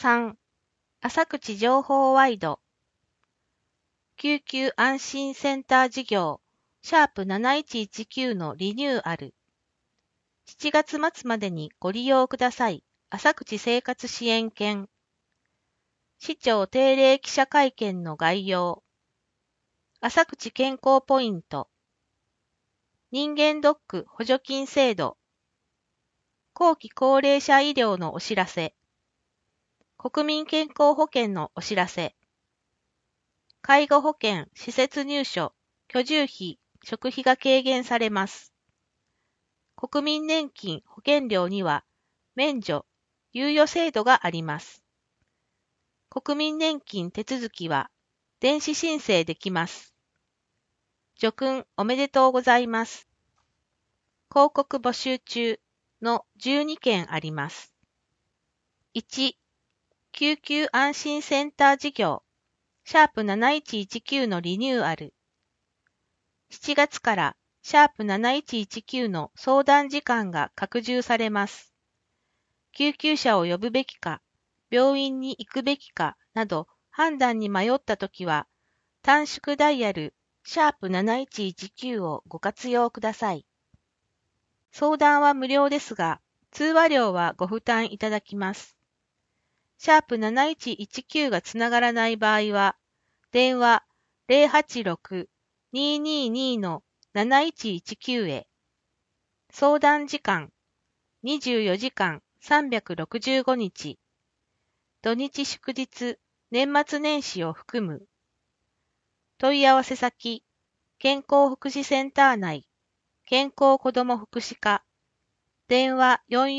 3、浅口情報ワイド、救急安心センター事業、#7119のリニューアル。7月末までにご利用ください。浅口生活支援券。市長定例記者会見の概要。浅口健康ポイント。人間ドック補助金制度。後期高齢者医療のお知らせ。国民健康保険のお知らせ。介護保険、施設入所、居住費、食費が軽減されます。国民年金保険料には免除、猶予制度があります。国民年金手続きは電子申請できます。叙勲おめでとうございます。広告募集中の12件あります。1、救急安心センター事業、#7119のリニューアル。7月から#7119の相談時間が拡充されます。救急車を呼ぶべきか、病院に行くべきかなど判断に迷ったときは、短縮ダイヤル#7119をご活用ください。相談は無料ですが、通話料はご負担いただきます。#7119がつながらない場合は、電話086-222-7119へ。相談時間24時間365日。土日祝日、年末年始を含む。問い合わせ先、健康福祉センター内、健康子ども福祉課、電話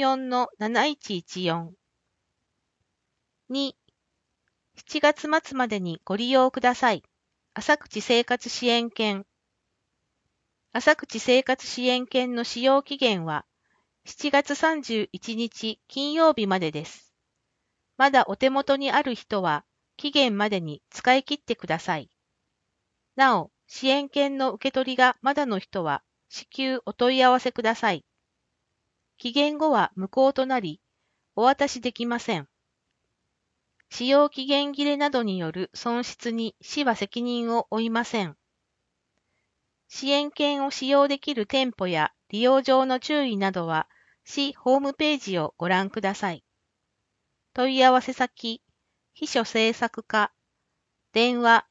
44-7114。2、7月末までにご利用ください。浅口生活支援券。浅口生活支援券の使用期限は7月31日金曜日までです。まだお手元にある人は期限までに使い切ってください。なお、支援券の受け取りがまだの人は至急お問い合わせください。期限後は無効となり、お渡しできません。使用期限切れなどによる損失に市は責任を負いません。支援券を使用できる店舗や利用上の注意などは市ホームページをご覧ください。問い合わせ先、秘書政策課、電話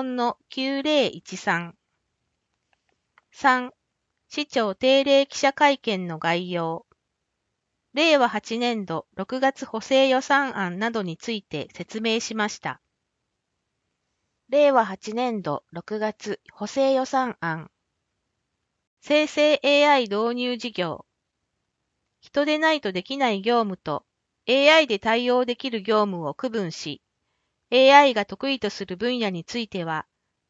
44-9013。3、市長定例記者会見の概要。令和8年度6月補正予算案などについて説明しました。令和8年度6月補正予算案。生成 AI 導入事業。人でないとできない業務と AI で対応できる業務を区分し、AI が得意とする分野については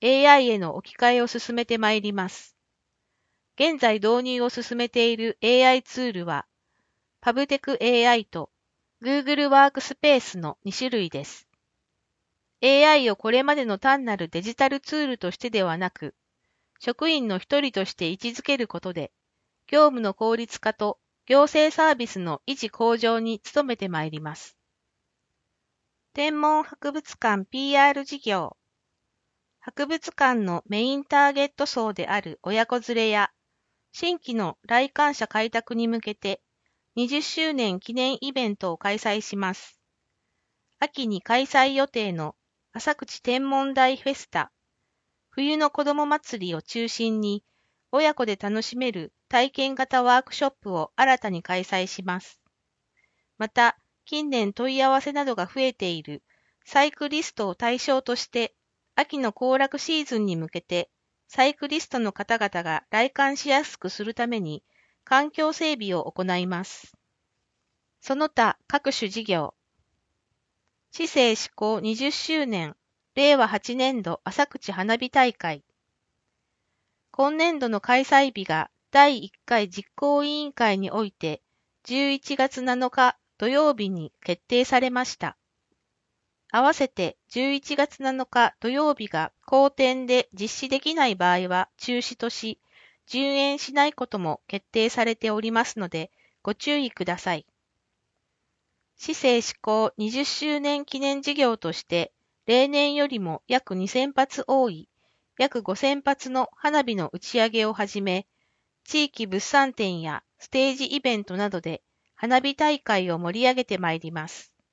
AI への置き換えを進めてまいります。現在導入を進めている AI ツールは、パブテク AI と Google ワークスペースの2種類です。AI をこれまでの単なるデジタルツールとしてではなく、職員の一人として位置づけることで、業務の効率化と行政サービスの維持向上に努めてまいります。天文博物館 PR 事業。博物館のメインターゲット層である親子連れや、新規の来館者開拓に向けて、20周年記念イベントを開催します。秋に開催予定の浅口天文台フェスタ、冬の子ども祭りを中心に、親子で楽しめる体験型ワークショップを新たに開催します。また、近年問い合わせなどが増えているサイクリストを対象として、秋の行楽シーズンに向けて、サイクリストの方々が来館しやすくするために、環境整備を行います。その他各種事業。市政施行20周年、令和8年度浅口花火大会。今年度の開催日が第1回実行委員会において11月7日土曜日に決定されました。合わせて11月7日土曜日が好天で実施できない場合は中止とし、順延しないことも決定されておりますので、ご注意ください。 市政施行20周年記念事業として、例年よりも約2000発多い、約5000発の花火の打ち上げをはじめ、地域物産展やステージイベントなどで花火大会を盛り上げてまいります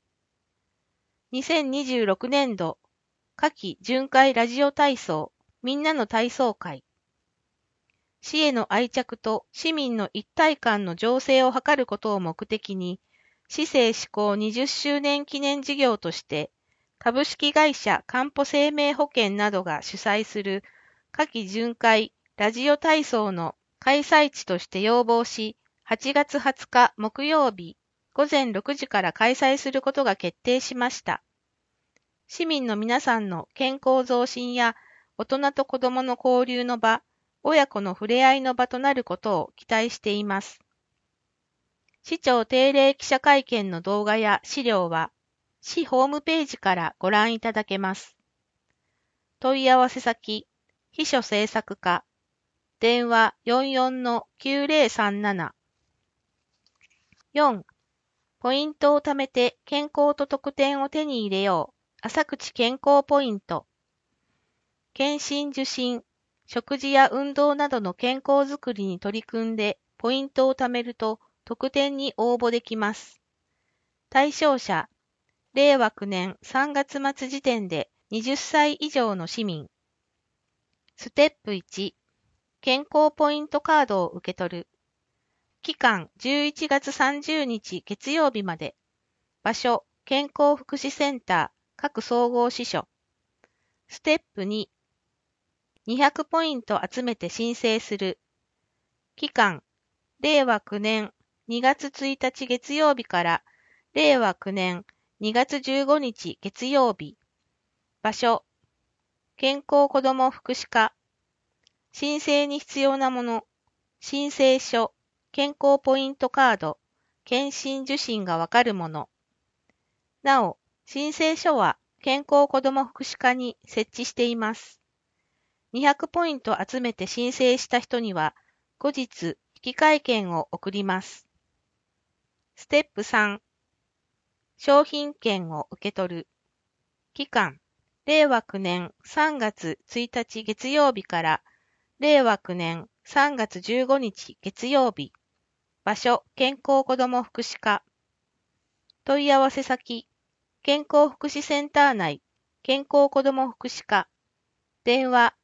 。2026年度夏季巡回ラジオ体操みんなの体操会。市への愛着と市民の一体感の醸成を図ることを目的に、市政施行20周年記念事業として、株式会社かんぽ生命保険などが主催する夏季巡回ラジオ体操の開催地として要望し、8月20日木曜日午前6時から開催することが決定しました。市民の皆さんの健康増進や大人と子どもの交流の場、親子の触れ合いの場となることを期待しています。市長定例記者会見の動画や資料は、市ホームページからご覧いただけます。問い合わせ先、秘書政策課、電話44-9037。4. ポイントを貯めて健康と特典を手に入れよう。浅口健康ポイント。検診受診、食事や運動などの健康づくりに取り組んでポイントを貯めると特典に応募できます。対象者、令和9年3月末時点で20歳以上の市民。ステップ1、健康ポイントカードを受け取る。期間11月30日月曜日まで。場所、健康福祉センター、各総合支所。ステップ2、200ポイント集めて申請する。期間、令和9年2月1日月曜日から令和9年2月15日月曜日。場所、健康子ども福祉課。申請に必要なもの、申請書、健康ポイントカード、検診受診がわかるもの。なお、申請書は健康子ども福祉課に設置しています。200ポイント集めて申請した人には、後日、引換券を送ります。ステップ3、商品券を受け取る。期間、令和9年3月1日月曜日から令和9年3月15日月曜日。場所、健康子ども福祉課。問い合わせ先、健康福祉センター内、健康子ども福祉課。電話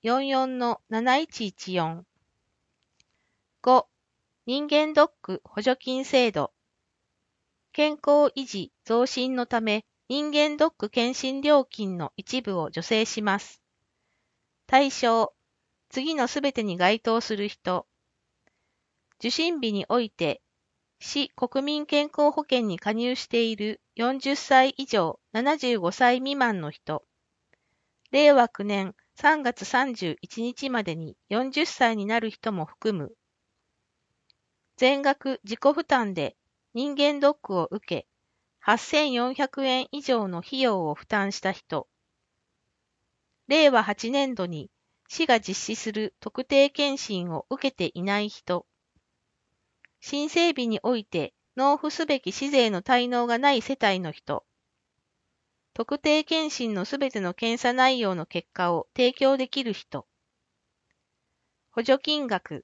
44-7114。5. 人間ドック補助金制度。健康維持増進のため、人間ドック検診料金の一部を助成します。対象、次のすべてに該当する人。受診日において、市国民健康保険に加入している40歳以上75歳未満の人。令和9年3月31日までに40歳になる人も含む。全額自己負担で人間ドックを受け、8400円以上の費用を負担した人。令和8年度に市が実施する特定健診を受けていない人。申請日において納付すべき市税の滞納がない世帯の人。特定健診のすべての検査内容の結果を提供できる人。補助金額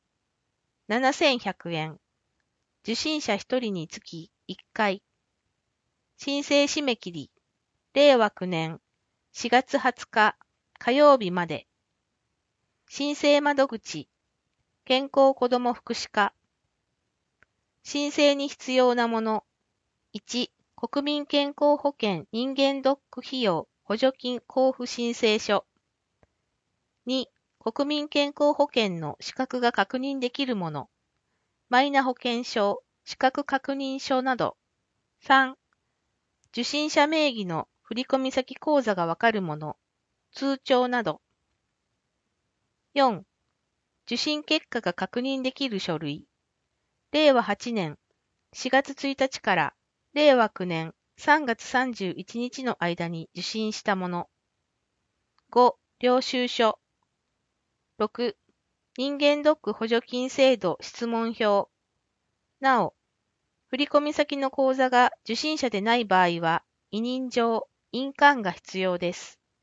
7100円。受診者1人につき1回。申請締め切り、令和9年4月20日火曜日まで。申請窓口、健康子ども福祉課。申請に必要なもの。1、国民健康保険人間ドック費用補助金交付申請書。2、国民健康保険の資格が確認できるもの。マイナ保険証、資格確認書など。3、受診者名義の振込先口座がわかるもの。通帳など。4、受診結果が確認できる書類。令和8年4月1日から令和9年3月31日の間に受診したもの。5、領収書。6、人間ドック補助金制度質問票。なお、 振込先の口座が受信者でない場合は、委任状、印鑑が必要です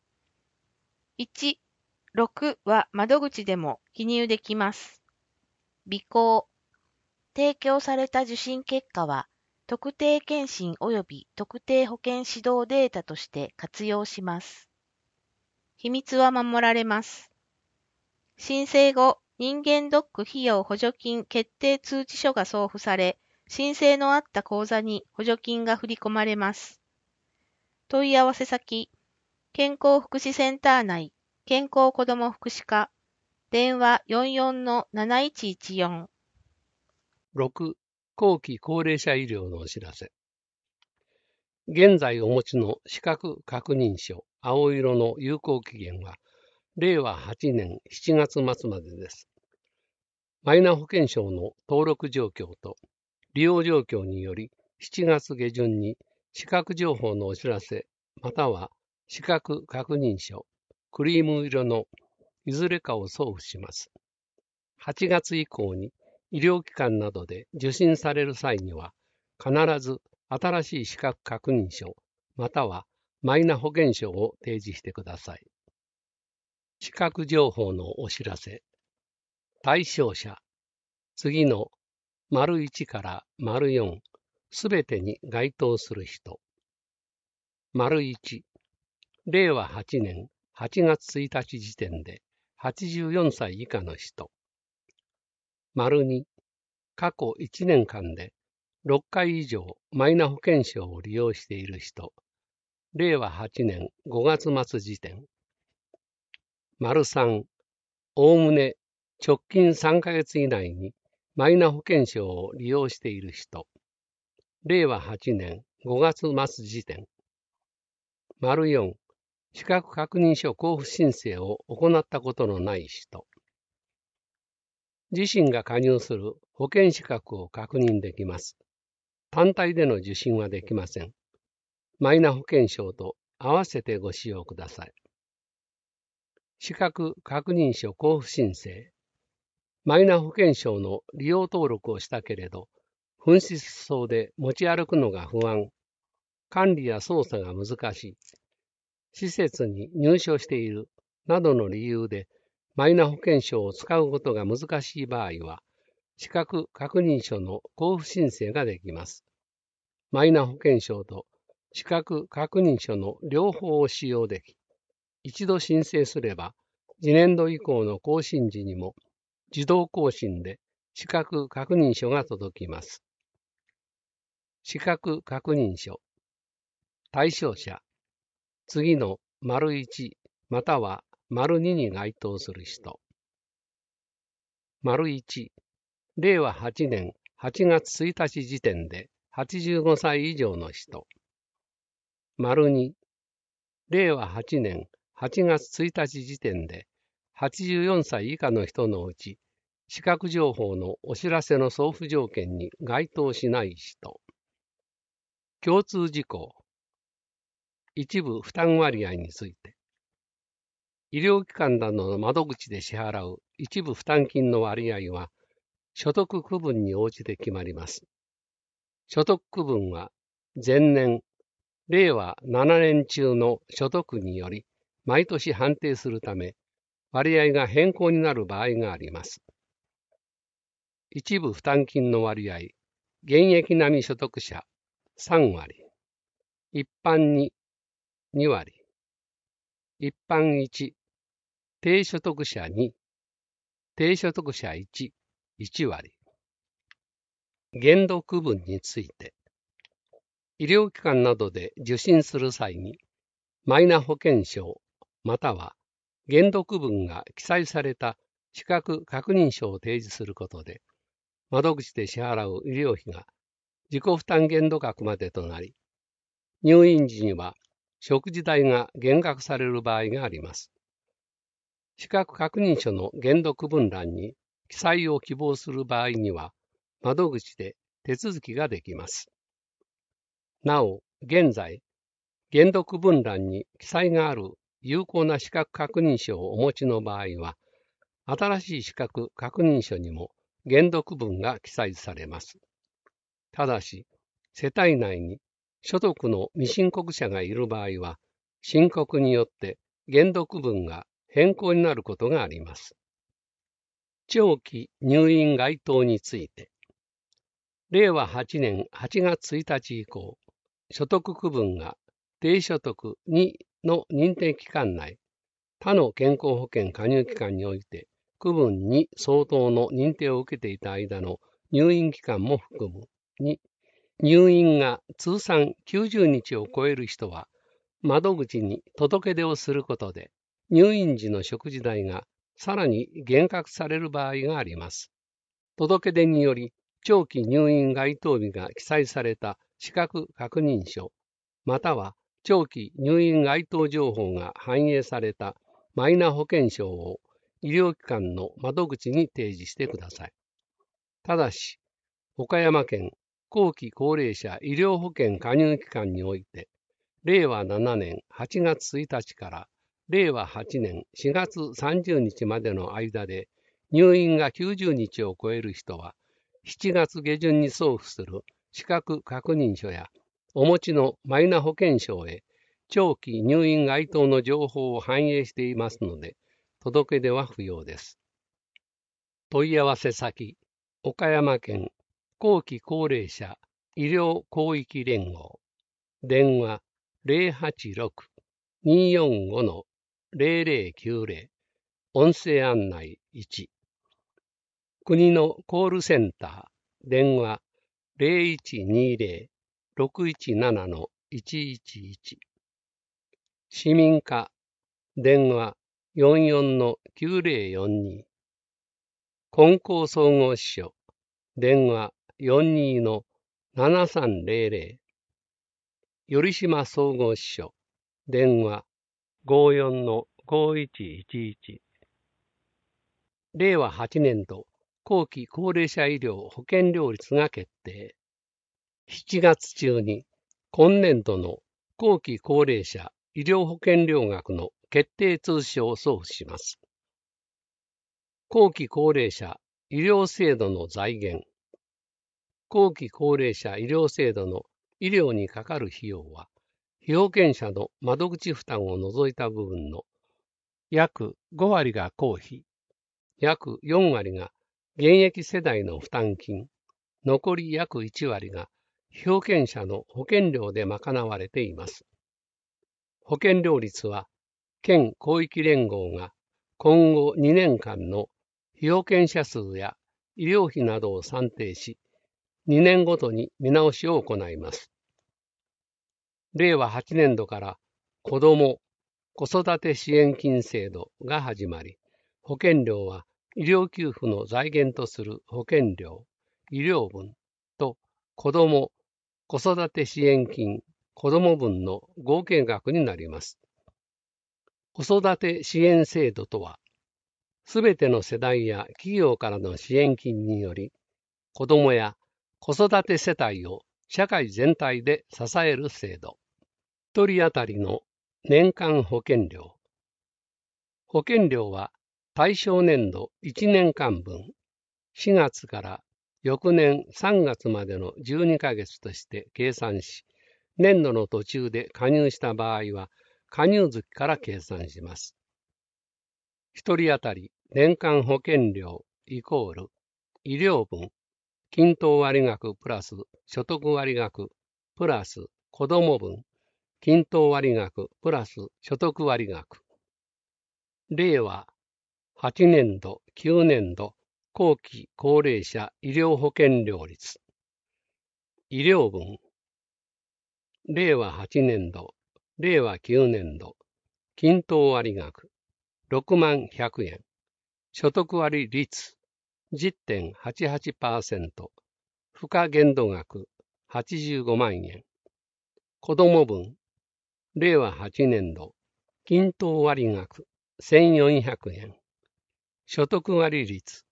。1、6は窓口でも記入できます。備考。提供された受信結果は、特定健診及び特定保険指導データとして活用します。秘密は守られます。申請後、人間ドック費用補助金決定通知書が送付され、申請のあった口座に補助金が振り込まれます。問い合わせ先、健康福祉センター内、健康子ども福祉課、電話 44-7114。 6、後期高齢者医療のお知らせ。現在お持ちの資格確認書、青色の有効期限は、令和8年7月末までです。マイナ保険証の登録状況と利用状況により、7月下旬に資格情報のお知らせ、または資格確認書、クリーム色のいずれかを送付します。8月以降に医療機関などで受診される際には、必ず新しい資格確認書、またはマイナ保険証を提示してください。資格情報のお知らせ。対象者、次の①から�4、すべてに該当する人。①、令和8年8月1日時点で84歳以下の人。②、過去1年間で6回以上マイナ保険証を利用している人。令和8年5月末時点。③、おおむね直近3ヶ月以内にマイナ保険証を利用している人。令和8年5月末時点。�4、資格確認書交付申請を行ったことのない人。自身が加入する保険資格を確認できます。単体での受診はできません。マイナ保険証と合わせてご使用ください。資格確認書交付申請。マイナ保険証の利用登録をしたけれど、紛失しそうで持ち歩くのが不安、管理や操作が難しい、施設に入所しているなどの理由でマイナ保険証を使うことが難しい場合は、資格確認書の交付申請ができます。マイナ保険証と資格確認書の両方を使用でき、一度申請すれば、次年度以降の更新時にも自動更新で資格確認書が届きます。資格確認書。対象者。次の①または②に該当する人。①、令和8年8月1日時点で85歳以上の人。②、令和8年8月1日時点で84歳以下の人のうち、資格情報のお知らせの送付条件に該当しない人。共通事項。一部負担割合について。医療機関などの窓口で支払う一部負担金の割合は、所得区分に応じて決まります。所得区分は、前年、令和7年中の所得により、毎年判定するため、割合が変更になる場合があります。一部負担金の割合、現役並み所得者3割、一般に2割、一般1、低所得者2、低所得者1、1割。限度区分について、医療機関などで受診する際に、マイナ保険証または限度区分が記載された資格確認書を提示することで、窓口で支払う医療費が自己負担限度額までとなり、入院時には食事代が減額される場合があります。資格確認書の限度区分欄に記載を希望する場合には、窓口で手続きができます。なお、現在、限度区分欄に記載がある有効な資格確認書をお持ちの場合は、新しい資格確認書にも限度区分が記載されます。 ただし、世帯内に所得の未申告者がいる場合は、申告によって限度区分が変更になることがあります。長期入院該当について、令和8年8月1日以降、所得区分が低所得2の認定期間内、他の健康保険加入期間において、区分2相当の認定を受けていた間の入院期間も含む。2、入院が通算90日を超える人は、窓口に届け出をすることで、入院時の食事代がさらに減額される場合があります。届け出により、長期入院該当日が記載された資格確認書、または長期入院該当情報が反映されたマイナ保険証を医療機関の窓口に提示してください。ただし、岡山県後期高齢者医療保険加入期間において、令和7年8月1日から令和8年4月30日までの間で入院が90日を超える人は、7月下旬に送付する資格確認書やお持ちのマイナ保険証へ長期入院該当の情報を反映していますので、届け出は不要です。問い合わせ先、岡山県後期高齢者医療広域連合、電話 086-245-0090、音声案内1、国のコールセンター、電話 0120-617-111、市民課、電話 44-9042、金光総合支所、電話 42-7300、頼島総合支所、電話 54-5111。令和8年度後期高齢者医療保険料率が決定。7月中に今年度の後期高齢者医療保険料額の決定通知書を送付します。後期高齢者医療制度の財源。後期高齢者医療制度の医療にかかる費用は、被保険者の窓口負担を除いた部分の約5割が公費、約4割が現役世代の負担金、残り約1割が被保険者の保険料で賄われています。保険料率は、県広域連合が今後2年間の被保険者数や医療費などを算定し、2年ごとに見直しを行います。令和8年度から子ども・子育て支援金制度が始まり、保険料は医療給付の財源とする保険料、医療分と子ども・子育て支援金、子ども分の合計額になります。子育て支援制度とは、すべての世代や企業からの支援金により、子どもや子育て世帯を社会全体で支える制度。1人当たりの年間保険料。保険料は対象年度1年間分、4月から翌年3月までの12ヶ月として計算し、年度の途中で加入した場合は、加入月から計算します。1人当たり年間保険料イコール医療分、均等割額プラス所得割額プラス子ども分、均等割額プラス所得割額。令和8年度、9年度、後期高齢者医療保険料率。医療分。令和8年度、令和9年度、均等割額60100円。所得割率 10.88%。付加限度額85万円。子ども分。令和8年度、均等割額1400円。所得割率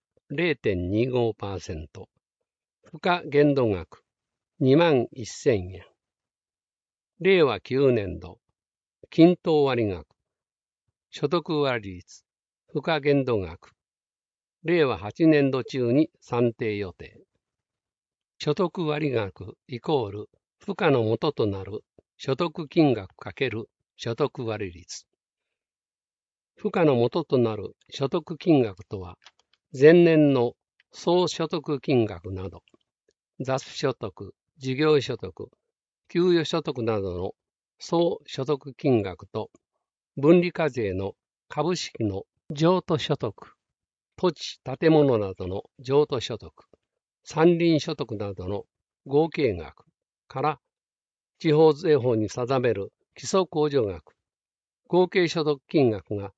0.25%。付加限度額2万1000円。令和9年度、均等割額。所得割率、付加限度額。令和8年度中に算定予定。 所得割額イコール付加の元となる所得金額×所得割率。付加の元となる所得金額とは、前年の総所得金額など、雑所得、事業所得、給与所得などの総所得金額と、分離課税の株式の譲渡所得、土地、建物などの譲渡所得、山林所得などの合計額から地方税法に定める基礎控除額、合計所得金額が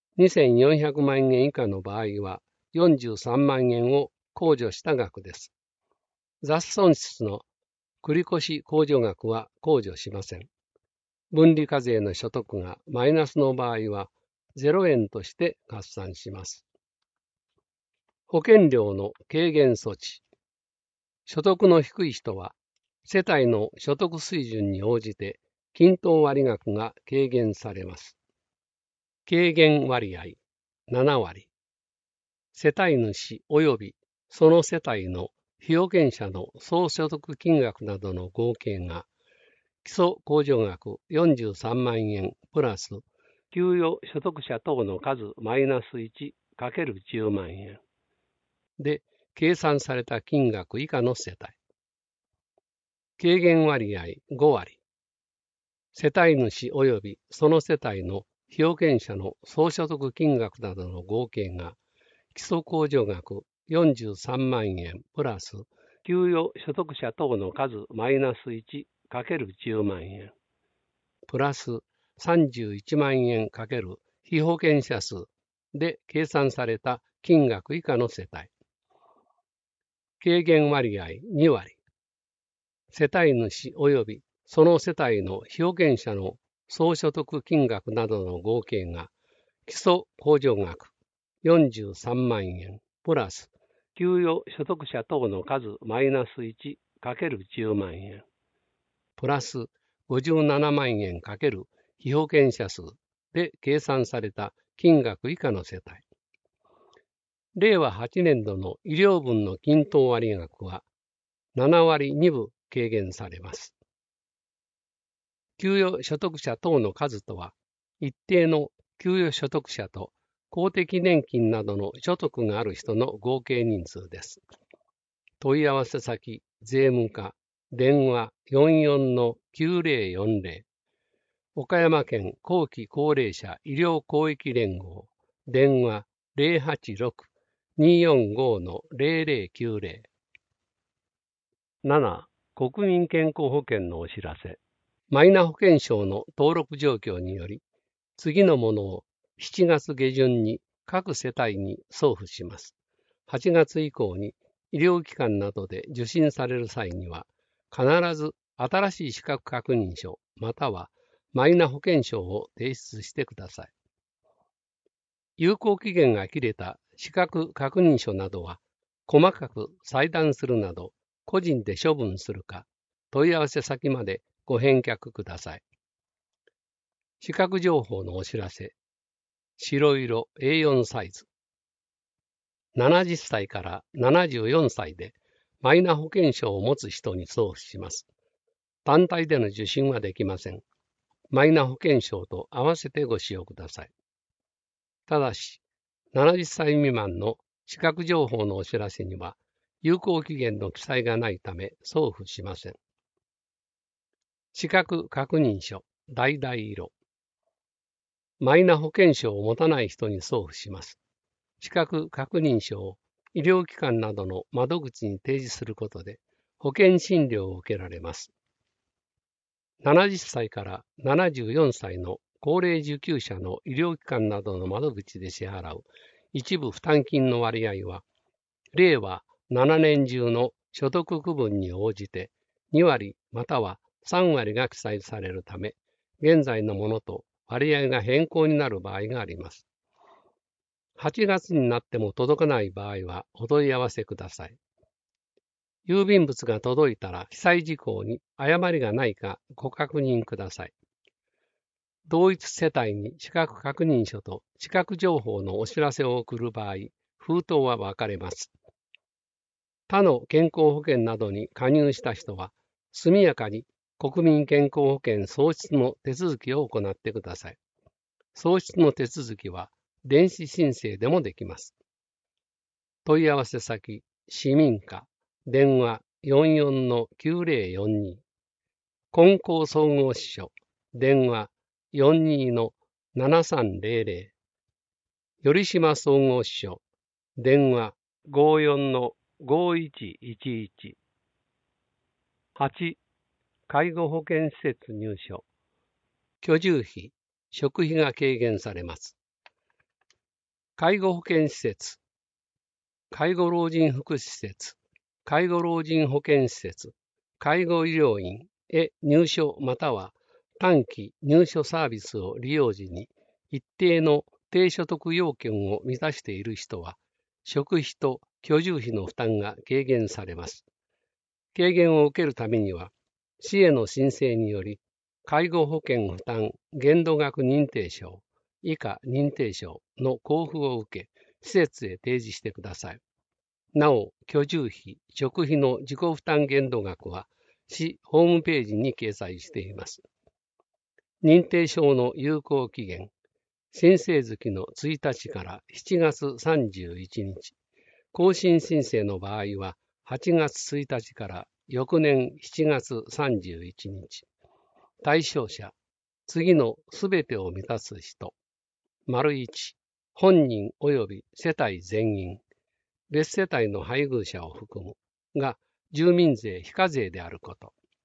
2400万円以下の場合は43万円を控除した額です。雑損失の繰越控除額は控除しません。分離課税の所得がマイナスの場合は0円として合算します。保険料の軽減措置。所得の低い人は世帯の所得水準に応じて均等割額が軽減されます。軽減割合7割。世帯主及びその世帯の被保険者の総所得金額などの合計が基礎控除額43万円プラス給与所得者等の数マイナス 1×10 万円で計算された金額以下の世帯。軽減割合5割。世帯主及びその世帯の被保険者の総所得金額などの合計が基礎控除額43万円プラス給与所得者等の数マイナス 1×10 万円プラス31万円×被保険者数で計算された金額以下の世帯。軽減割合2割。世帯主及びその世帯の被保険者の総所得金額などの合計が基礎控除額43万円プラス給与所得者等の数マイナス 1×10 万円プラス57万円×被保険者数で計算された金額以下の世帯。令和8年度の医療分の均等割額は7割2分軽減されます。給与所得者等の数とは、一定の給与所得者と公的年金などの所得がある人の合計人数です。問い合わせ先、税務課、電話 44-9040、岡山県後期高齢者医療広域連合、電話 086-245-0090。7. 国民健康保険のお知らせ。マイナ保険証の登録状況により、次のものを7月下旬に各世帯に送付します。8月以降に医療機関などで受診される際には、必ず新しい資格確認書またはマイナ保険証を提出してください。有効期限が切れた資格確認書などは、細かく裁断するなど、個人で処分するか、問い合わせ先までご返却ください。資格情報のお知らせ。白色 A4 サイズ。70歳から74歳でマイナ保険証を持つ人に送付します。単体での受診はできません。マイナ保険証と合わせてご使用ください。ただし、70歳未満の資格情報のお知らせには、有効期限の記載がないため送付しません。資格確認書、橙色。マイナ保険証を持たない人に送付します。資格確認書を医療機関などの窓口に提示することで保険診療を受けられます。70歳から74歳の高齢受給者の医療機関などの窓口で支払う一部負担金の割合は、令和7年中の所得区分に応じて2割または3割が記載されるため、現在のものと割合が変更になる場合があります。8月になっても届かない場合はお問い合わせください。郵便物が届いたら記載事項に誤りがないかご確認ください。同一世帯に資格確認書と資格情報のお知らせを送る場合、封筒は分かれます。 他の健康保険などに加入した人は、速やかに国民健康保険創出の手続きを行ってください。創出の手続きは電子申請でもできます。問い合わせ先、市民課、電話44-9042、金光総合支所、電話42-7300、頼島総合支所、電話54-5111、8、介護保険施設入所、居住費、食費が軽減されます。介護保険施設、介護老人福祉施設、介護老人保健施設、介護医療院へ入所または短期入所サービスを利用時に一定の低所得要件を満たしている人は、食費と居住費の負担が軽減されます。軽減を受けるためには、市への申請により、介護保険負担限度額認定証、以下認定証の交付を受け、施設へ提示してください。なお、居住費、食費の自己負担限度額は、市ホームページに掲載しています。認定証の有効期限、申請月の1日から7月31日、更新申請の場合は8月1日から翌年7月31日。対象者、次のすべてを満たす人。1、本人及び世帯全員、別世帯の配偶者を含むが、住民税非課税であること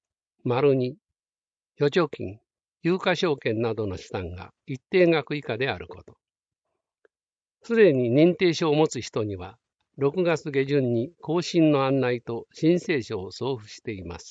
。2、預貯金、有価証券などの資産が一定額以下であること。すでに認定証を持つ人には、6月下旬に更新の案内と申請書を送付しています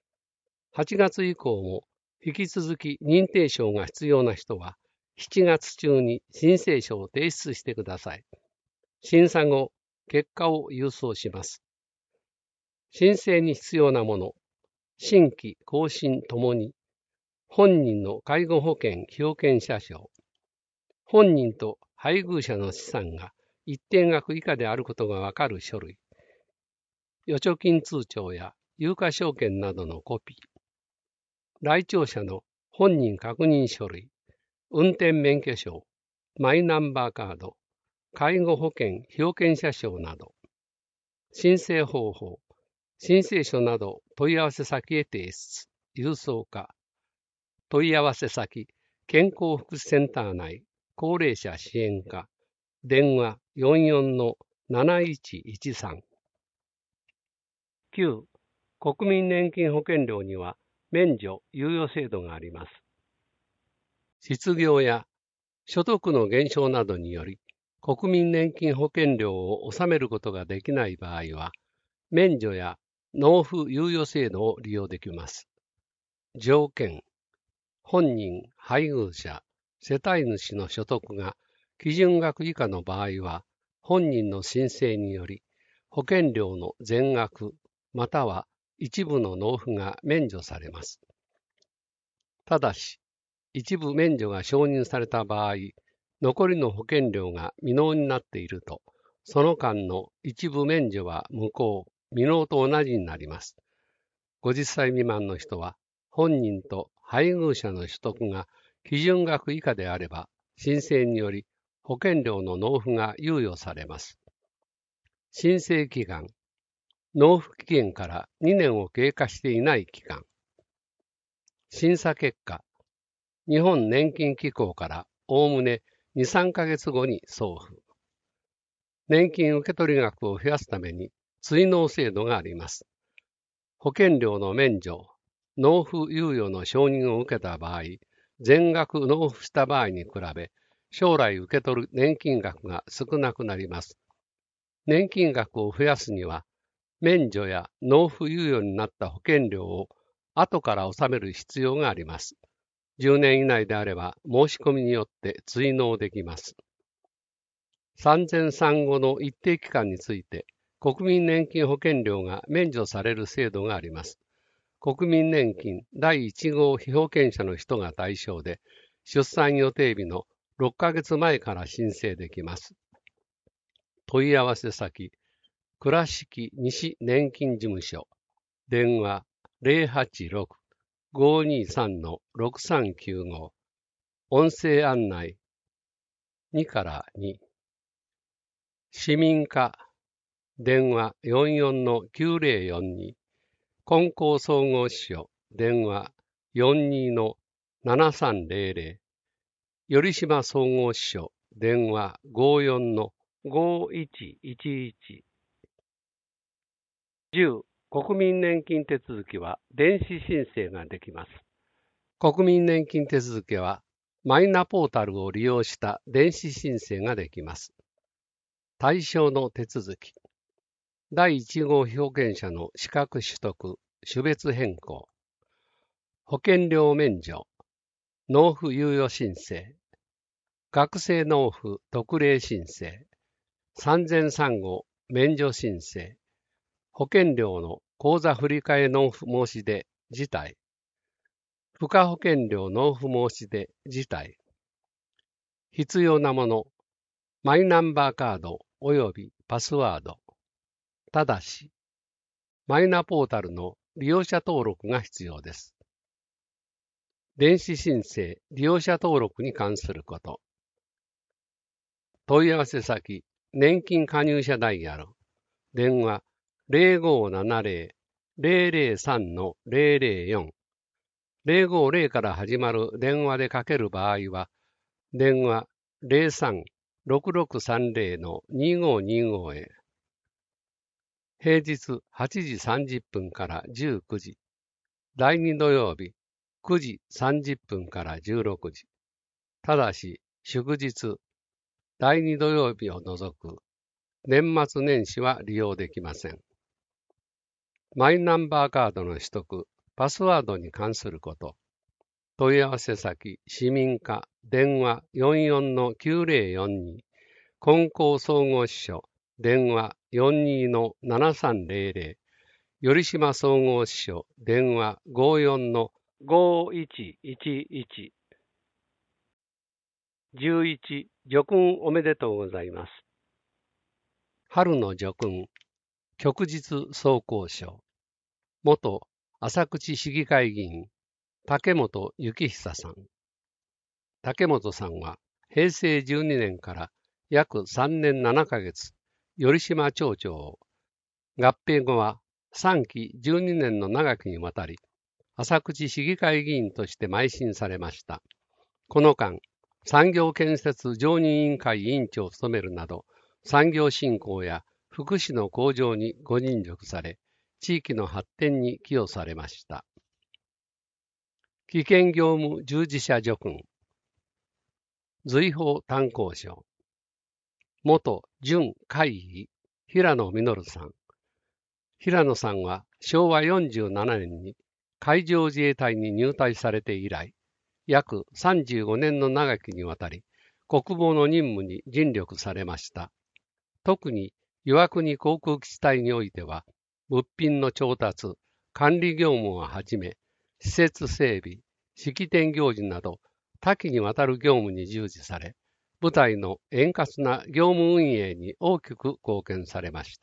。8月以降も引き続き認定証が必要な人は、7月中に申請書を提出してください。審査後、結果を郵送します。申請に必要なもの、新規更新ともに、本人の介護保険被保険者証、本人と配偶者の資産が一定額以下であることがわかる書類、預貯金通帳や有価証券などのコピー、来庁者の本人確認書類、運転免許証、マイナンバーカード、介護保険被保険者証など、申請方法、申請書など問い合わせ先へ提出、郵送か、問い合わせ先、健康福祉センター内、高齢者支援課、電話44-7113。9、国民年金保険料には免除・猶予制度があります。失業や所得の減少などにより、国民年金保険料を納めることができない場合は、免除や納付猶予制度を利用できます。条件、本人、配偶者、世帯主の所得が基準額以下の場合は、本人の申請により、保険料の全額または一部の納付が免除されます。ただし、一部免除が承認された場合、残りの保険料が未納になっていると、その間の一部免除は無効、未納と同じになります。50歳未満の人は、本人と配偶者の取得が基準額以下であれば、申請により保険料の納付が猶予されます。申請期間、納付期限から2年を経過していない期間。審査結果、日本年金機構からおおむね2、3ヶ月後に送付。年金受取額を増やすために追納制度があります。保険料の免除、納付猶予の承認を受けた場合、全額納付した場合に比べ、将来受け取る年金額が少なくなります。年金額を増やすには、免除や納付猶予になった保険料を後から納める必要があります。10年以内であれば申し込みによって追納できます。産前産後の一定期間について、国民年金保険料が免除される制度があります。国民年金第1号被保険者の人が対象で、出産予定日の6ヶ月前から申請できます。問い合わせ先、 倉敷西年金事務所、電話086-523-6395、音声案内2から2、市民課、電話44-9042、金光総合支所、電話42-7300、頼島総合支所、電話54-5111。10、国民年金手続きは電子申請ができます。国民年金手続きはマイナポータルを利用した電子申請ができます。対象の手続き。第1号被保険者の資格取得、種別変更、保険料免除、納付猶予申請、学生納付特例申請、産前産後免除申請、保険料の口座振替納付申し出自体、付加保険料納付申し出自体、必要なもの、マイナンバーカード及びパスワード。ただし、マイナポータルの利用者登録が必要です。電子申請、利用者登録に関すること。問い合わせ先、年金加入者ダイヤル、電話0570-003-004、050から始まる電話でかける場合は、電話03-6630-2525へ。平日8時30分から19時、第2土曜日9時30分から16時。ただし、祝日、第2土曜日を除く、年末年始は利用できません。マイナンバーカードの取得、パスワードに関すること。問い合わせ先、市民課、電話44-9042、金光総合支所、電話42-7300、頼島総合支所、電話54-5111。11、叙勲おめでとうございます。春の叙勲、旭日総工賞、元浅口市議会議員、竹本幸久さん。竹本さんは平成12年から約3年7ヶ月、頼島町長を、合併後は3期12年の長きにわたり、浅口市議会議員として邁進されました。この間、産業建設常任委員会委員長を務めるなど、産業振興や福祉の向上にご尽力され、地域の発展に寄与されました。危険業務従事者叙勲、随宝炭鉱賞、元準海議平野実さん。平野さんは昭和47年に海上自衛隊に入隊されて以来、約35年の長きにわたり、国防の任務に尽力されました。特に岩国航空基地隊においては、物品の調達、管理業務をはじめ、施設整備、式典行事など、多岐にわたる業務に従事され、部隊の円滑な業務運営に大きく貢献されました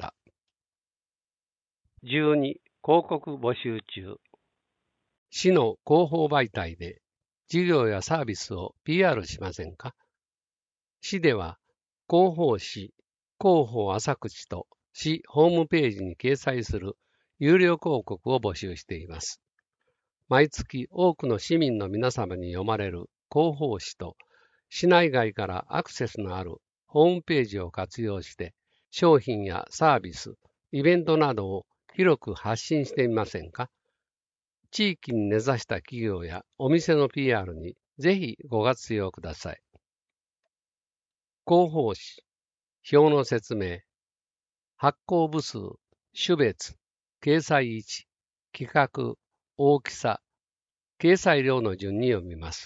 。12、広告募集中。市の広報媒体で事業やサービスを PR しませんか？市では広報誌、広報浅口と市ホームページに掲載する有料広告を募集しています。毎月多くの市民の皆様に読まれる広報誌と市内外からアクセスのあるホームページを活用して商品やサービス、イベントなどを広く発信してみませんか？地域に根ざした企業やお店の PR にぜひご活用ください。広報誌、表の説明、発行部数、種別、掲載位置、企画、大きさ、掲載量の順に読みます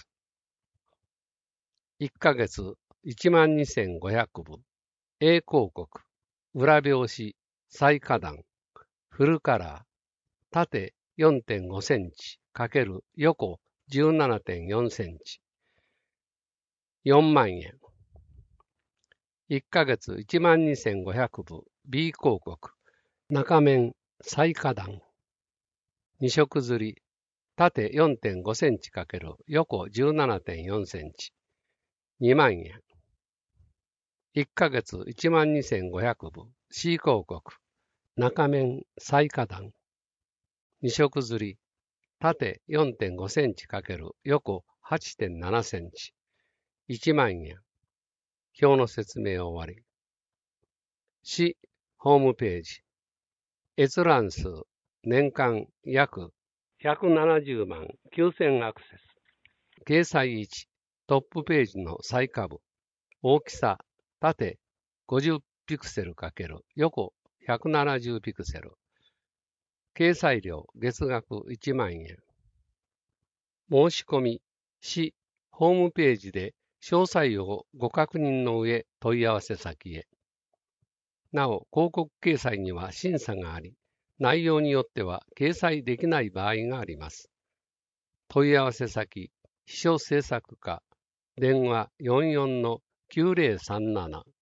。1ヶ月12,500部、A 広告、裏表紙、最下段、フルカラー、縦4.5 センチ×横 17.4 センチ。4万円。1ヶ月12,500部 B 広告中面最下段。2色刷り。縦 4.5 センチ×横 17.4 センチ。2万円。1ヶ月12,500部。C 広告。中面最下段。2色刷り。縦 4.5 センチ×横 8.7 センチ。1万円。表の説明終わり。C、ホームページ。閲覧数、年間約170万9000アクセス。掲載位置、トップページの最下部。大きさ、縦50ピクセル×横170ピクセル。掲載料、月額1万円。申し込み、C、ホームページで詳細をご確認の上、問い合わせ先へ。なお、広告掲載には審査があり、内容によっては掲載できない場合があります。問い合わせ先、秘書制作課、電話44-9037